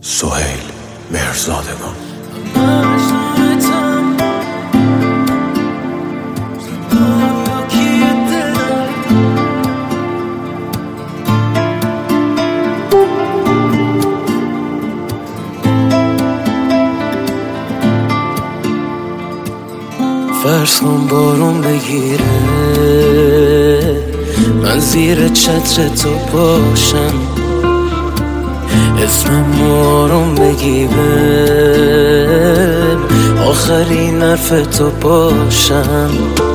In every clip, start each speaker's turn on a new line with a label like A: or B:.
A: سهیل مهرزادگان.
B: فرض کن بارون بگیره، من زیر چتر تو باشم، اسمم آروم بگی بهم، آخرین حرف تو باشم.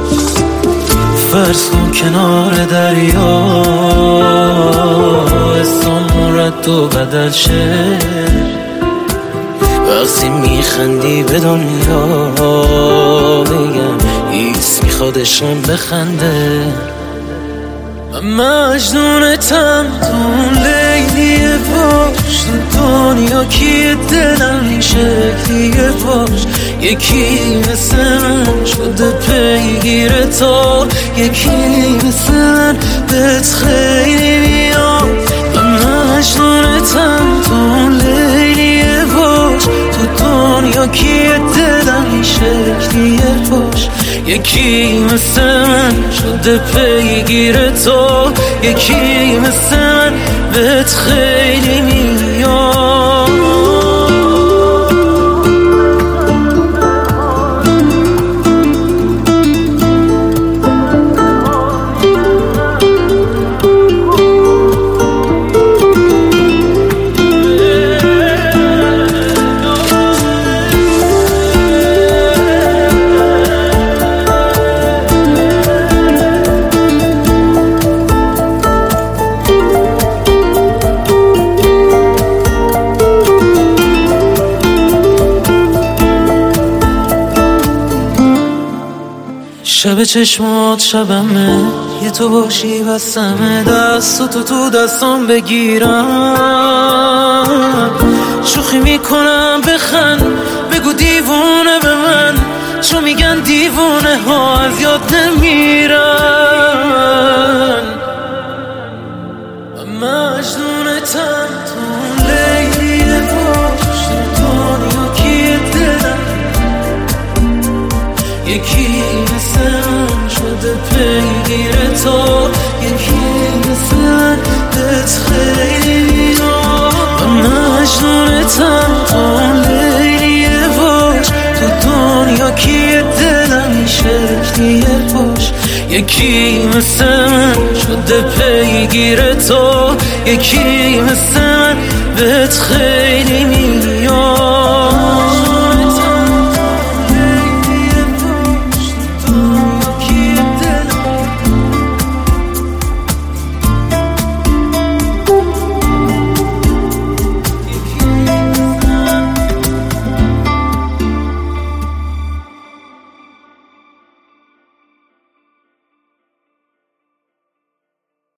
B: فرض کن کنار دریا اسم رد و بدل شه، وقتی میخندی به دنیا بگم ایس میخوادشم بخنده. من مجنونتم تو لیلی باش، تو دنیا کیه دلم این شکلیه باش، یکی مثل من شده پیگیر تو، یکی مثل من بهت خیلی میاد. من مجنونتم تو لیلی باش، تو دنیا کیه دلم این شکلیه باش، یکی مثل من شده پیگیر تو، یکی مثل من بهت خیلی میاد. شب چشمات شبمه، یه تو باشی بسمه، دستاتو تو دستام بگیرم، شوخی میکنم بخند، بگو دیوونه به من، چون میگن دیوونه ها از یاد نمیرن. مجنونتم تو لیلی باش، تو دنیا کیه دلم، یکی مثل من شده پیگیر تو، یکی مثل من بهت خیلی میاد. من مجنونتم تو لیلی باش، تو دنیا کیه دلم این شکلیه باش، یکی مثل من شده پیگیر تو، یکی مثل من بهت خیلی